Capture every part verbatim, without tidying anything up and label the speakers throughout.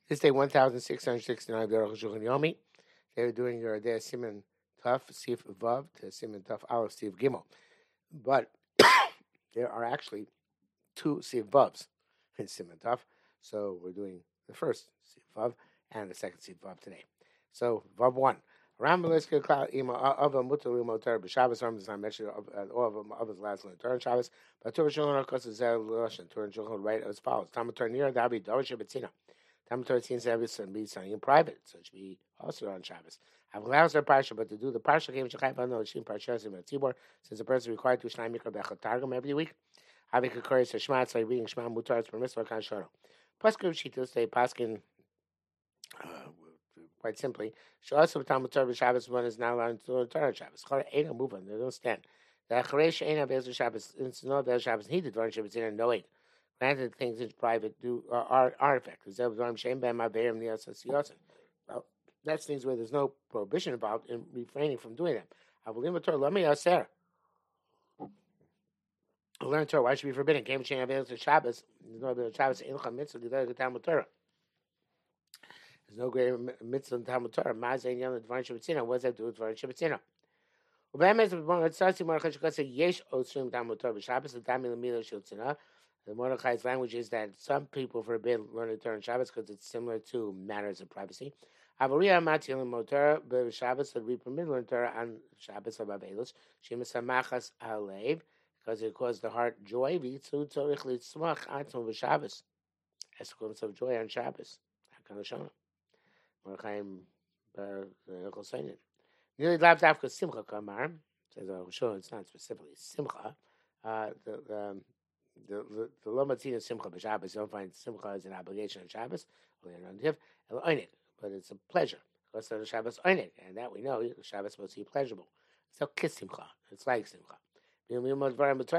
Speaker 1: This day one thousand six hundred sixty-nine, Baruch Shulchan Yomi. They were doing your day Simon Tuf Sif Vav to Simon Tuf Aleph Sif Gimel, but there are actually two Sif Vavs in Simon Tuf, so we're doing the first Sif Vav and the second Sif Vav today. So Vav one. Around Meliska Cloud Ima of a Mutter Motor B'Shabbos Ram does not mention all of them of his last learned Torah Shabbos, but Torah Shulchan Aruch is Zel Lush and Torah Shulchan write as follows: Talmud Torah Nir Davi Dorish Betzina. Talmud Torah seems to be studying in private, so it should be also on Shabbos. I've allowed their parsha, but to do the parsha game Shechai Bano Shim Parsha in Tzibor, since the person is required to Shnai Mikra Bechel Targum every week. Having a courage to Shema, it's like reading Shema Mutar, it's permissible Kan Shoro. Paskin Shitos say Paskin. Quite simply, Shalasov Talmud Torah Shabbos one is now allowed to learn Torah Shabbos. Chara ain't move on. They don't stand. The Acharesh ain't a Shabbos. It's no Be'ez Shabbos. He did learn Shabbos in no way. Granted, things in private do uh, are are effective. Well, that's things where there's no prohibition involved in refraining from doing them. I will leave Torah. Let me ask Sarah. Learn Torah. Why should it be forbidden? Came to Shabbos. Shabbos. There's no Be'ez Shabbos. Ilcha mitzvah. You learn the Talmud Torah. There's no greater mitzvah in Talmud Torah. Ma'azeh Yom Dvarim Shabbatzina. What does that do with Dvarim Shabbatzina? The Mordechai's language is that some people forbid learning Torah on Shabbos because it's similar to matters of privacy. Avariya Matil Motor Shabbos would be permitted to learn Torah on Shabbos of Avelus. Shemesamachas Halev because it caused the heart joy. Vitzu Tzorich Litzmach Atzum v'Shabbos. Has to cause of joy on Shabbos. Hakanashana. Mordechai Berachos Sainin. Nearly lav dafka simcha kamar. Says oh, sure it's not specifically simcha. Uh, the the the the lomatzina simcha b'Shabbos. You don't find simcha as an obligation on Shabbos. Only on Tiv el oinik, but it's a pleasure. Because of the Shabbos oinik, and that we know Shabbos is supposed to be pleasurable. So kiss simcha. It's like simcha. If you learn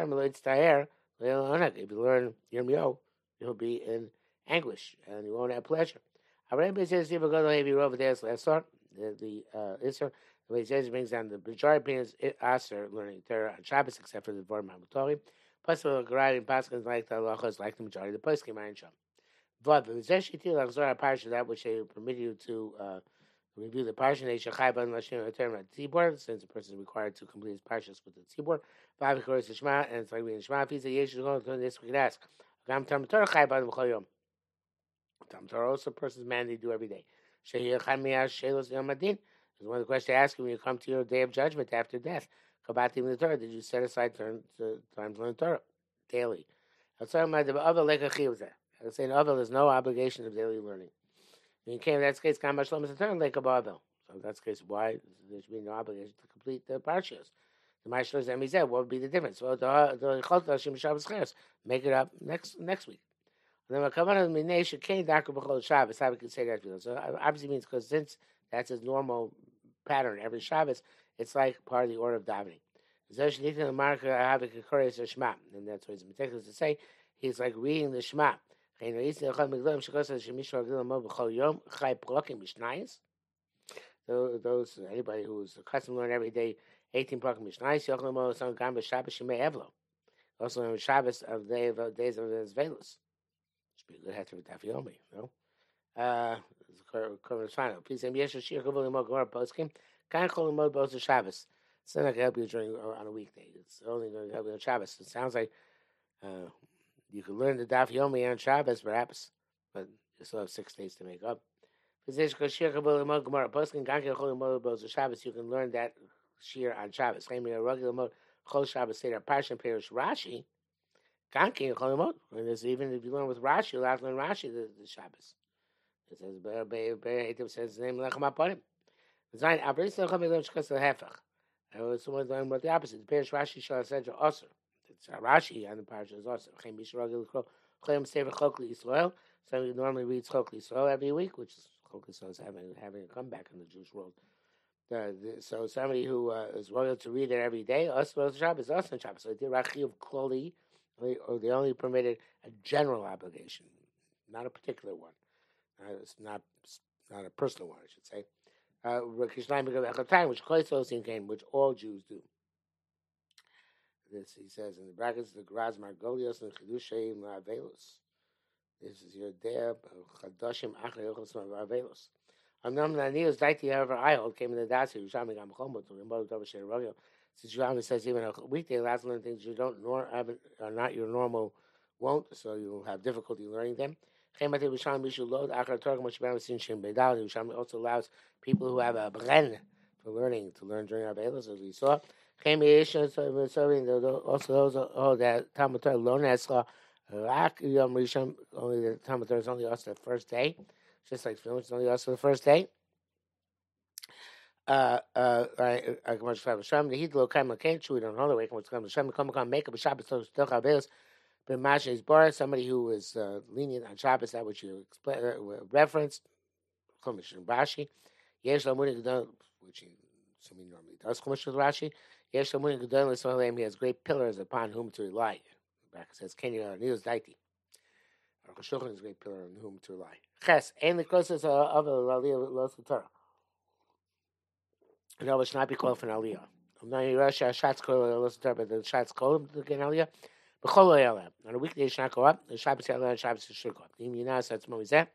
Speaker 1: Yirmiyahu, you'll be in anguish and you won't have pleasure. Rabbi says if you go to over there last the the uh Isser, the way he says it brings down the majority opinions Aser learning Torah on Shabbos except for the Dvar Mamutori. Possible Garadi and Paskins like the halachas like the majority of the poskim Iron Sham. But the Zeshiti Lachzor Parsha that which they permit you to uh review the parsha they shachai ban lashim term at tzibor since the person is required to complete his parshas with the tzibor. Five chorus Shema and it's like reading Shema. If he says yes, you're going to this we could ask. Gam Tam Torah chai ban v'chol yom. Tam Torah also a person's man they do every day. Shehir chamiyash shelos yom adin is one of the questions they ask you when you come to your day of judgment after death. Kabatim the Torah. Did you set aside time to time to learn Torah daily? I'm talking about the other lekachi was there. I was saying other there's no obligation of daily learning. When you came in that case, Kam Shalom is a turn like a Babel. So in that case, why there should be no obligation to complete the parshas? The Ma'asher Zemi said, what would be the difference? Well, the the Chol Hashem Shabbos Cheres, make it up next next week. And then when Kavanah Minei Shekei Daku B'Chol Shabbos, how we can say that? So obviously means because since that's his normal pattern every Shabbos, it's like part of the order of davening. And that's what he's meticulous to say. He's like reading the Shema. Those those anybody who's accustomed to learn every day eighteen prakim mishnayos yochel some gam b'Shabbos shemei evlo. Also on Shabbos of day of days of his velus. Should be a good heter with Daf Yomi, no? Uh, current final. Please say yes. Shir kavul imo gemara poskim. Kan chol imo bos Shabbos. It's not going to help you during on a weekday. It's only going to help you on Shabbos. It sounds like. Uh, You can learn the Daf Yomi on Shabbos, perhaps, but you still have six days to make up. You can learn that shir on Shabbos. Rashi. Even if you learn with Rashi, you'll have to learn Rashi the, the Shabbos. It says, it says his name Lechem Aponim. Zayin, Abris Lechem Elam Shkas Lehefach. Someone's learning about the opposite. The Perish Rashi Shal Sedra Osir. It's Rashi on the parsha is also Chem Yisrael Chem Sefer Chokli Yisrael. Somebody normally reads Chokli Yisrael every week, which is Chokli Yisrael is having having a comeback in the Jewish world. The, the, so somebody who uh, is royal to read it every day, us Shabbos, us on Shabbos. So they did Rachi of Kloli, or they only permitted a general obligation, not a particular one. Uh, it's not not a personal one, I should say. Uh, which which all Jews do. This he says in the brackets the Graz Margolios and Chidushay Ma'avelus. This is your day. Chadashim Achar Yochos Avelos. Amnam Nanios Daiti however I hold came in the Dasi Yushami Gam Chomo to Rimbo Dover Sher Rogyo. Since Yushami says even a weekday allows to learn things you don't nor haven't are not your normal won't, so you will have difficulty learning them. Chemati Yushami Mishu Lod Achar Torah Moshe Sin Shem Beidal. Yushami also allows people who have a bren for learning to learn during Avelos, as we saw. Chemi Yisha serving also those oh that Talmud Torah Lo Nesla Rak Yom Rishon, only the Talmud Torah is only us the first day. Just like film, it's only us for the first day. Uh, uh, I, I come to Shabbat. The heat low kind of can't chew it on all way. Come to Shabbat. Come come make up a Shabbat. So still Shabbos. But Masha is bar somebody who is uh, lenient on Shabbos. That which you explain uh, reference. Chumash and Rashi. Yesh Lamunim Gedol, which he assuming normally does. Chumash with Rashi. Yesh Lamunim Gedol L'Soleim. He has great pillars upon whom to rely. Back it says Kenya Niels Daiti. Our Shulchan is a great pillar on whom to rely. Ches, and the closest of a Aliyah lost the Torah. No, it should not be called for an Aliyah. I'm not in Russia, shots called lost the Torah, but the shots called to get an Aliyah. But Chol Aliyah. On a weekday, it should not go up. The Shabbos Aliyah and Shabbos should go up. The Imyana says, Mom, is that?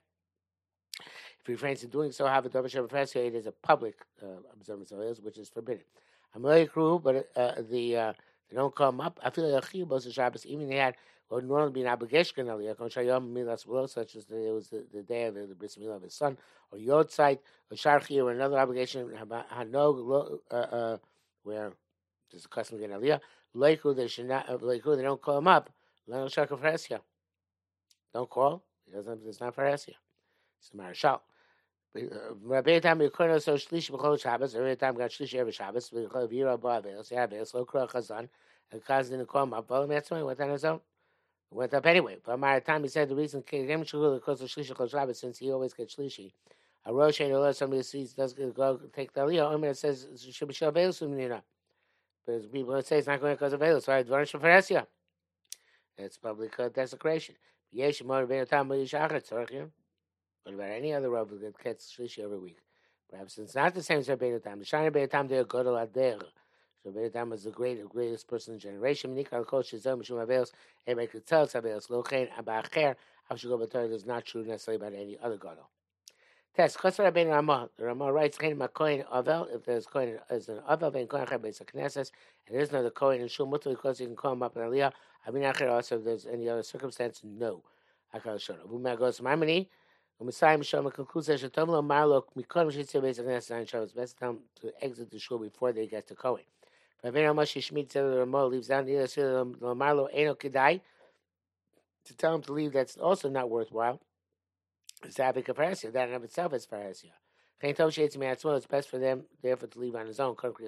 Speaker 1: If he refrains from doing so, have a Dover Shabbat Festia, it is a public uh, observance of Aliyahs, which is forbidden. I'm really cruel, but uh, the, uh, they don't come up. I feel like a Chiyah Shabbos, even they had would normally be an obligation on Aliyah, such as the, it was the, the day of the, the bris milah of his son, or Yod site, or Sharchi, or another obligation, Hanog, uh, uh, where there's a custom to get Aliyah. Leiku, they should not, Leiku, they don't call him up. Leno Shaka for Hesia. Don't call. He doesn't, it's not for Hesia. It's a Marashal. Rabbi Tam Yukono so Shlish B'chol Shabbos, every time got Shlish every Shabbos, we call Vira Ba'avelos, Yavelos, Lo Kro Chazan, and Chaz didn't call him up. Well, that's why he went on his own. Went up anyway. But by the time he said the reason came because of Shlishi Chol Shabbos, since he always gets Shlishi. A Rosh and somebody sees does go take the Aliyah. Omer says it should be Shabbos Umnina. But people say it's not going because of Velos. So I advance for Feresia. It's public desecration. Yesh more than time with Yishachat Tzorchim. What about any other Rav that gets Shlishi every week? Perhaps it's not the same as Rabbeinu Tam. The Shani Rabbeinu Tam they are good al Ader. So Rabbeinu Tam was the great, greatest person in the generation. Nikal Kol Shizom Mishum Avelos. Everybody could tell it's Avelos. Lochein Abacher. Avshugo B'Torah is not true necessarily about any other gadol. Test. Chosar Rabbeinu Ramah. The Ramah writes, "Kein Makoin Avel. If there's Koin as an Avel, then Koin Chai Beis Knesses, and there is no the Koin in Shul Mutter because you can call him up in Aliyah. I mean, Acher also if there's any other circumstance, no. Akal Shora. V'Mar goes Maimoni. U'Mesayim Shoma concludes that Shetom Lo Marlo Mikodem Shetzir Beis Knesses Nine Shabbos. Best time to exit the shul before they get to Koin. Rabbeinu Ramah Shishmit said the Ramah leaves down the other Lo Marlo Eino Kedai. To tell him to leave, that's also not worthwhile. It's having a Pharisee. That in of itself is Pharisee. It's best for them, therefore, to leave on his own. But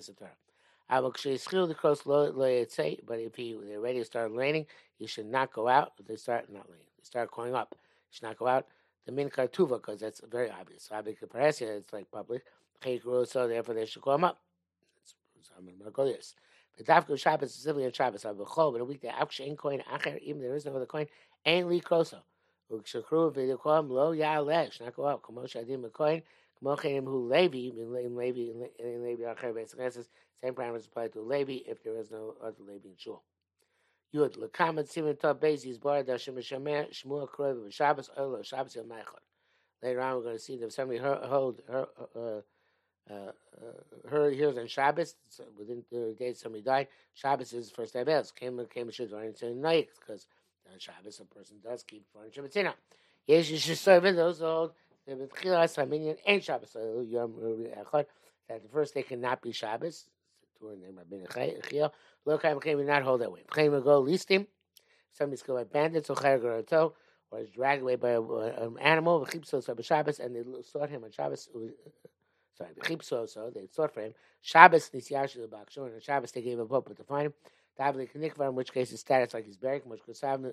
Speaker 1: if he, they're ready to start learning, he should not go out. If they start not learning, they start going up. He should not go out. The min kartuva, because that's very obvious. It's like public. So therefore, they should call him up. I'm going to go this. The Dafka Shabbos specifically on Shabbos. But a week there, even there is no other coin, ain't Lee Kroso. Ukshakru video call him lo ya'aleh. Should not go out. Kamo shadim mekoin. Kamo chenim hu Levi. In Levi, in Levi, Acher Beis Knesses. Same parameters apply to Levi if there is no other Levi in shul. Yud lekamet simin tov bezis bar dashim mishamer shmua kroy v'Shabbos olo Shabbos yom meichad. Later on, we're going to see that if somebody hold her, uh, uh, uh, her hears on Shabbos within the days somebody died. Shabbos is the first day bells. Came came should run into the night because on Shabbos a person does keep furniture Shabbatina. Yes, you should serve it. Those old the B'tchilas Haminian and Shabbos. So Yom Echad that the first day cannot be Shabbos. Torah name Rabbeinu Chiyah. Lokayim came not hold that way. Came go listim. Somebody's killed by bandits or chayagarato or is dragged away by an animal. V'chipso so Shabbos and they sought him on Shabbos. Sorry, v'chipso so they sought for him. Shabbos nisyash the bakshon and on Shabbos they gave him a hope to find him. Davli Knikvar, in which case his status like he's buried. Have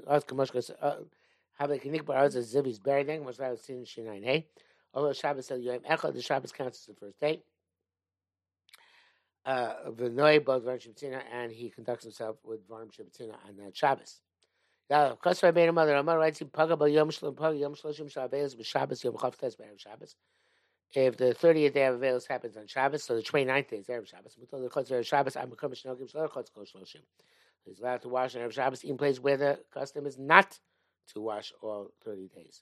Speaker 1: a Knikvar as a Ziv he's buried. Then much like seen Shinayin Hey. Although Shabbos said Yom Echad, the Shabbos counts as the first day. V'noi both Varm Shabbatina, and he conducts himself with Varm Shabbatina on that Shabbos. Now, of course, Rabbeinu Mother Ramah writes, "Paga ba Yom Shlom Paga Yom Shloshim Shabbos b'Shabbos Yom Chavtes b'Erev Shabbos." If the thirtieth day of Avelos happens on Shabbos, so the twenty-ninth day is Erev Shabbos. Mutal the Chutz Erev Shabbos, I'm becoming Shnogim Shloch Chutz Kol Shloshim. He's allowed to wash on Erev Shabbos in place where the custom is not to wash all thirty days.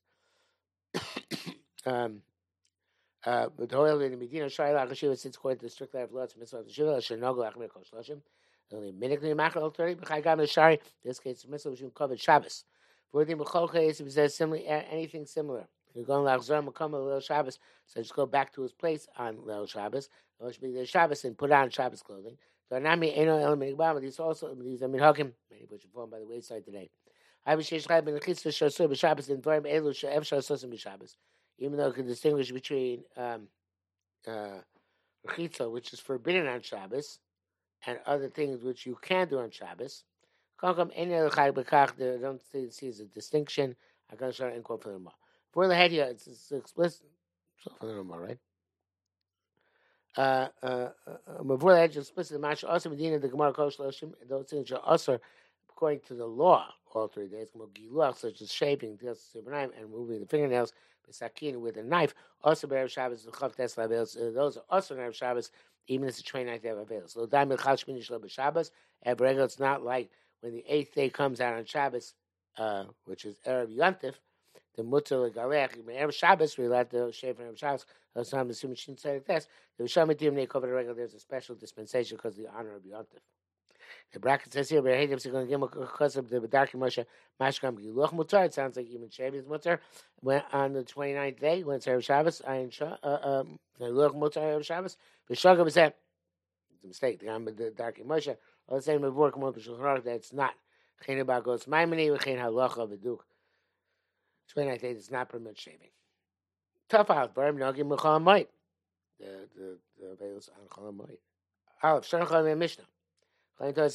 Speaker 1: um, uh, but the oil in the Medina Shaila Hashiva sits according to the strict life laws of Mitzvah Shiva Shenogo Achmir Kol Shloshim. Only minutely machal all thirty. B'chaygam Shari. In this case, Mitzvah Shim covered Shabbos. For the Mecholcha is if similar anything similar. You're going like Zor Makam Leil Shabbos, so just go back to his place on Leil Shabbos. Or should be the Shabbos and put on Shabbos clothing. So Anami Eno Elam Migbam. These also these I mean Hakim. Many which are formed by the wayside today. I have Shesh Chai Ben Chitz Shasur B'Shabbos and Dvarim Elu She'ef Shasosim B'Shabbos. Even though it can distinguish between um, uh, Chitza, which is forbidden on Shabbos, and other things which you can do on Shabbos. I don't see, see as a distinction. I'm going to show it in quote for the more. For the head here, it's, it's explicit. So for the more, right? Uh, uh, uh, before the head, it's explicit. Mash also Medina the Gemara Kosh Loshim. Those things are also according to the law. All three days, such as shaving, and moving the fingernails, sakin with a knife. Also, Erev Shabbos, the Chav Tes Labelos. Those are also Erev Shabbos, even if it's the twenty-ninth day of Avelos. So, Daimel Chal Shmini Shlo B'Shabbos. Erev it's not like when the eighth day comes out on Shabbos, uh, which is Erev Yontif. The Mutter Legalech. Erev Shabbos, we're allowed to shave Erev Shabbos. That's not assuming she didn't say it this. The Vishametim they cover the regular. There's a special dispensation because of the honor of Yontif. The bracket says here, because of the Darki Moshe Mashkam Giluch Mutar. It sounds like even shaving is Mutar. When on the twenty-ninth day, when it's Erev Shabbos, Ayin um Giluch Mutar Erev Shabbos. B'Shagam is that it's a mistake. The Darki Moshe. All the same with work more that it's not. Chen about goes Maimoni, Chen Halacha V'Duk. twenty-ninth day does not permit shaving. Tough out, Barim Nogim Mechal Moed. The the the veils on Chol Moed. Aleph Shana Chol Mishnah. You don't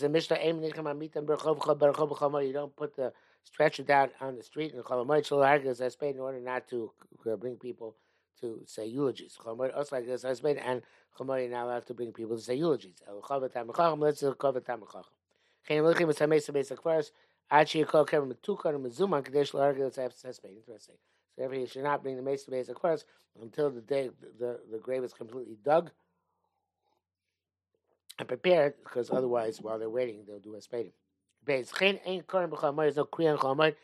Speaker 1: put the stretcher down on the street in in order not to bring people to say eulogies. Also like this, and you're not allowed to bring people to say eulogies. Interesting. So therefore, you should not bring the mace to base aquarius until the day the, the grave is completely dug and prepared, because otherwise, while they're waiting, they'll do a spading. There's no kriyan chalamoid,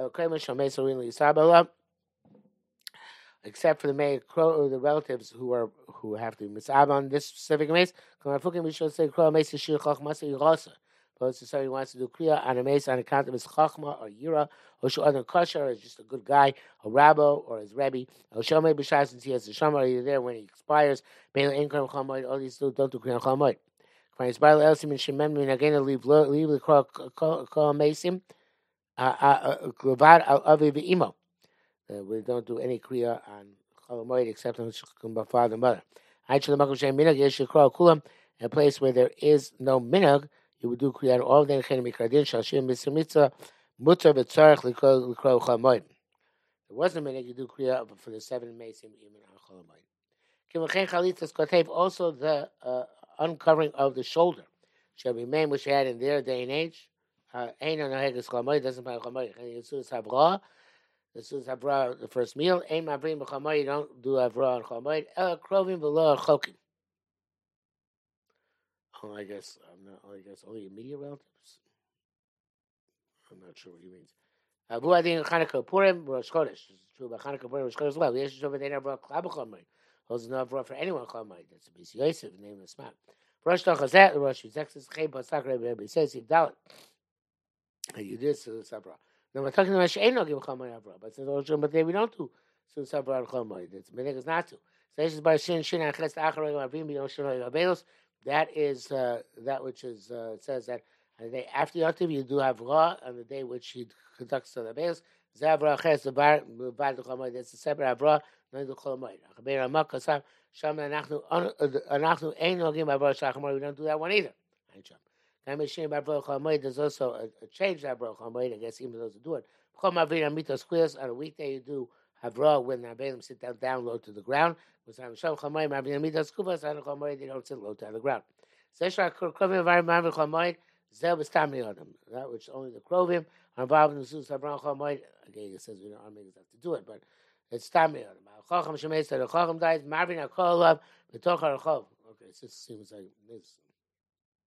Speaker 1: except for the may or the relatives who are who have to mitzab on this specific mace. We should say kriya mace shir chachma yirasa. But so he wants to do kriya on a mace on account of his chachma or yira, or show other kosher, or is just a good guy, a rabbo or his rebbe, or shomei b'shas since he has the shama, either there when he expires. All these don't do kriyan chalamoid. When it's by Elsim and Shemem, we're going to leave leave the call Masim, Glavad al Avi Imo. We don't do any kriya on Cholamoid except on my father and mother. I should make a minhag. You should call Kulam, a place where there is no minhag. You would do kriya on all the Necheni Mikradin Shashim Mitzvah Mutter B'Tzarich L'Kro Cholamoid. There wasn't a minhag. You do kriya for the seven Masim even on Cholamoid. Kivachen Chalitzas Kotev also the uh, uncovering of the shoulder shall be made, which they had in their day and age. Ain't no heges chalamoid, doesn't buy chalamoid. And Yisudas Havra, Yisudas Havra, the first meal. Ain't mavrim b'chalamoid, you don't do Havra on chalamoid. El krovim v'lo chokim. Oh, I guess I'm not. I guess only immediate relatives. I'm not sure what he means. Abu adin Chanukah Purim Rosh Chodesh. It's true about Chanukah Purim Rosh Chodesh as well. Yes, over there never klab chalamoid. Also no Havra for anyone chalamoid. That's a Bisi Yosef, the name of the spot. Rosh Tachazet, the Rosh Yizexis, Chay Pasak, Rebbe says, Yiv Dalit. And you did Sudas Havra. Now we're talking about Shein no give Chalamoid Havra, but since but they we don't do Sudas Havra and Chalamoid. It's Meneg is not to. So by Shin Shin Achles Acharei Mavim B'Yom Shaloi Avelos. That is uh, that which is uh, it says that on the day after Yotiv you do Havra on the day which he conducts the Avelos. Zavra Achles the Bar the Chalamoid. That's a separate Havra. No do Chalamoid. Achaber Ramak Kasam. We don't do that one either. There's also a, a change that I guess even those who do it. On a weekday you do Havra when the Abelim sit down, down low to the ground. They don't sit low to the ground. That which only the Krovim are involved in the Sudas Havra Chalamoid. Again, it says we don't have to do it, but it's Tamir. Chacham Shemei said the Chacham dies. Marvin Akol Love B'Toch HaRachov. Okay, so this seems like this.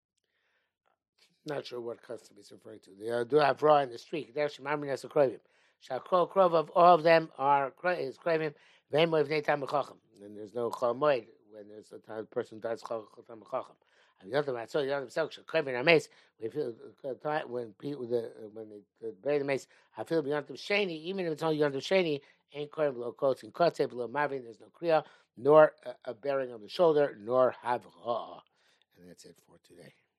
Speaker 1: Not sure what custom he's referring to. They uh, do have raw in the street. There's Marvin Esakrovim. Shakol Krov of all of them are is craving. And there's no Chol Moed when there's a time person does Chol Tam Chacham. I mean, nothing about so you understand. Craving our mace. We feel when people the when they bury the mace. I feel beyond the sheni, even if it's only beyond the sheni, ain't craving below coats and cuts below mavin. There's no kriya, nor a, a bearing on the shoulder, nor have. And that's it for today.